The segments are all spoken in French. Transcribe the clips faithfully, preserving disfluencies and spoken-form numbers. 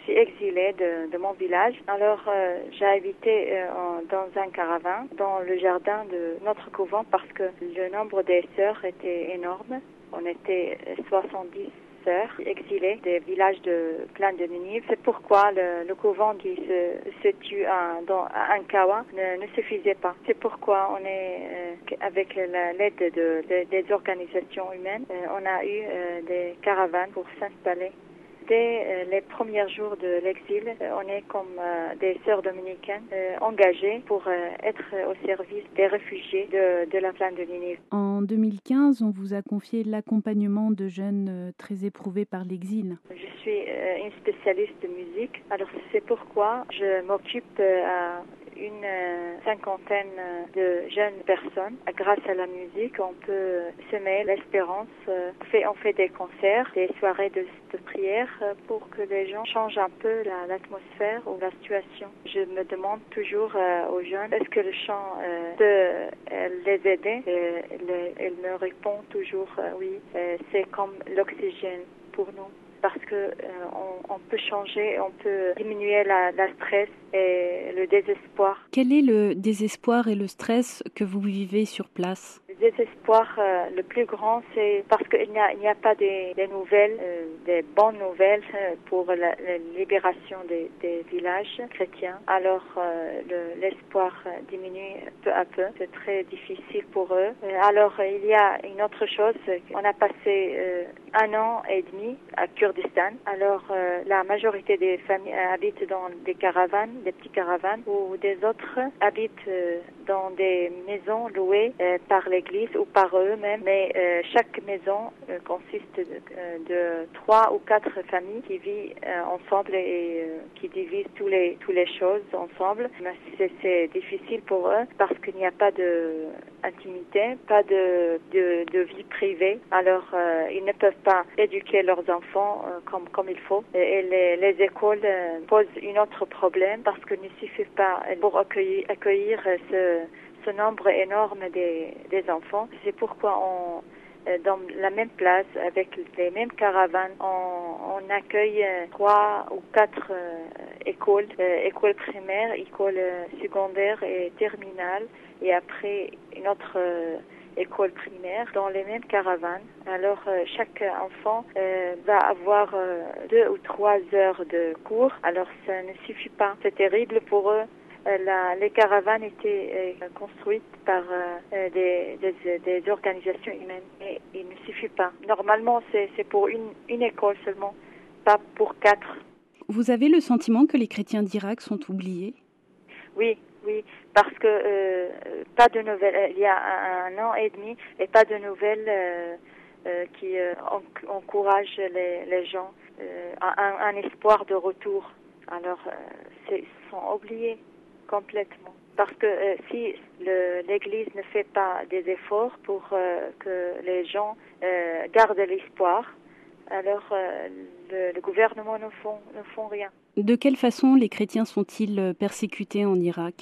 suis exilée de, de mon village. Alors, euh, j'ai habité euh, en, dans un caravane, dans le jardin de notre couvent, parce que le nombre des sœurs était énorme. On était soixante-dix sœurs exilées des villages de Plaine de Ninive. C'est pourquoi le, le couvent qui se situe à, dans, à Ankawa ne, ne suffisait pas. C'est pourquoi on est, euh, avec l'aide de, de, des organisations humaines, euh, on a eu euh, des caravanes pour s'installer. Dès euh, les premiers jours de l'exil, euh, on est comme euh, des sœurs dominicaines euh, engagées pour euh, être au service des réfugiés de, de la Plaine de Ninive. En deux mille quinze, on vous a confié l'accompagnement de jeunes euh, très éprouvés par l'exil. Je suis euh, une spécialiste de musique, alors c'est pourquoi je m'occupe euh, à une euh, cinquantaine de jeunes personnes. Grâce à la musique, on peut semer l'espérance. Euh, on, fait, on fait des concerts, des soirées de, de prière euh, pour que les gens changent un peu la, l'atmosphère ou la situation. Je me demande toujours euh, aux jeunes, est-ce que le chant euh, peut euh, les aider? Et ils me répondent toujours euh, oui, euh, c'est comme l'oxygène pour nous. Parce que euh, on, on peut changer, on peut diminuer la, la stress et le désespoir. Quel est le désespoir et le stress que vous vivez sur place? Le désespoir euh, le plus grand, c'est parce qu'il n'y a, il n'y a pas des, des nouvelles, euh, des bonnes nouvelles euh, pour la, la libération des, des villages chrétiens. Alors euh, le, l'espoir diminue peu à peu. C'est très difficile pour eux. Euh, alors il y a une autre chose. On a passé euh, un an et demi à Kurdistan. Alors euh, la majorité des familles habitent dans des caravanes, des petits caravanes, ou des autres habitent euh, dans des maisons louées euh, par l'église ou par eux-mêmes. Mais euh, chaque maison euh, consiste de, euh, de trois ou quatre familles qui vivent euh, ensemble et euh, qui divisent tous les tous les choses ensemble. Mais c'est, c'est difficile pour eux parce qu'il n'y a pas de intimité, pas de de, de vie privée. Alors euh, ils ne peuvent pas éduquer leurs enfants euh, comme comme il faut. Et, et les, les écoles euh, posent un autre problème parce qu'il ne suffit pas pour accueillir accueillir ce ce nombre énorme des, des enfants. C'est pourquoi on, dans la même place, avec les mêmes caravanes, on, on accueille trois ou quatre euh, écoles, euh, écoles primaires, écoles euh, secondaires et terminales, et après une autre euh, école primaire dans les mêmes caravanes. Alors euh, chaque enfant euh, va avoir euh, deux ou trois heures de cours. Alors ça ne suffit pas. C'est terrible pour eux. La, les caravanes étaient euh, construites par euh, des, des, des organisations humaines et il ne suffit pas. Normalement, c'est, c'est pour une, une école seulement, pas pour quatre. Vous avez le sentiment que les chrétiens d'Irak sont oubliés? Oui, oui, parce que euh, pas de nouvelles. Il y a un, un an et demi et pas de nouvelles euh, euh, qui euh, encouragent les, les gens euh, à un, un espoir de retour. Alors, euh, c'est, ils sont oubliés complètement. Parce que euh, si le, l'Église ne fait pas des efforts pour euh, que les gens euh, gardent l'espoir, alors euh, le, le gouvernement ne font, ne font rien. De quelle façon les chrétiens sont-ils persécutés en Irak?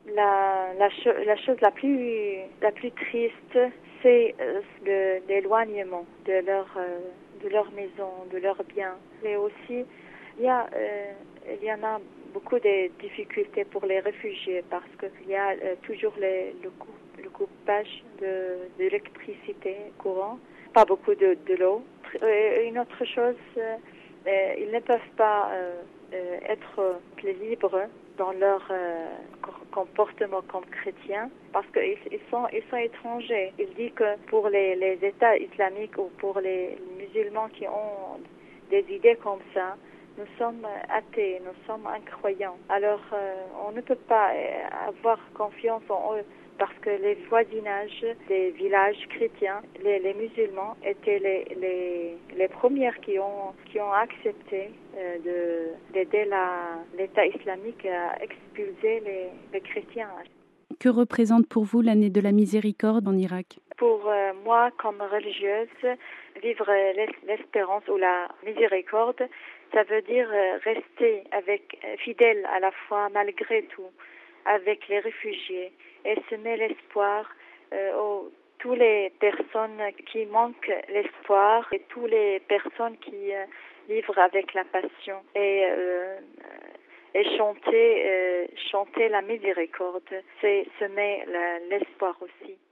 La, la, cho- la chose la plus, la plus triste, c'est euh, le, l'éloignement de leur, euh, de leur maison, de leurs biens. Mais aussi, il y a, euh, il y en a beaucoup de difficultés pour les réfugiés parce qu'il y a euh, toujours les, le, coup, le coupage de, de l'électricité courant, pas beaucoup de, de l'eau. Et une autre chose, euh, euh, ils ne peuvent pas euh, euh, être libres dans leur euh, comportement comme chrétiens parce qu'ils ils sont, ils sont étrangers. Il dit que pour les, les États islamiques ou pour les musulmans qui ont des idées comme ça, nous sommes athées, nous sommes incroyants. Alors, euh, on ne peut pas avoir confiance en eux parce que les voisinages des villages chrétiens, les, les musulmans étaient les, les, les premières qui ont, qui ont accepté euh, de, d'aider la, l'État islamique à expulser les, les chrétiens. Que représente pour vous l'année de la miséricorde en Irak? Pour euh, moi, comme religieuse, vivre l'espérance ou la miséricorde, ça veut dire rester avec, fidèle à la foi malgré tout, avec les réfugiés et semer l'espoir euh, aux toutes les personnes qui manquent l'espoir et toutes les personnes qui euh, livrent avec la passion et euh, et chanter euh, chanter la miséricorde, c'est semer la, l'espoir aussi.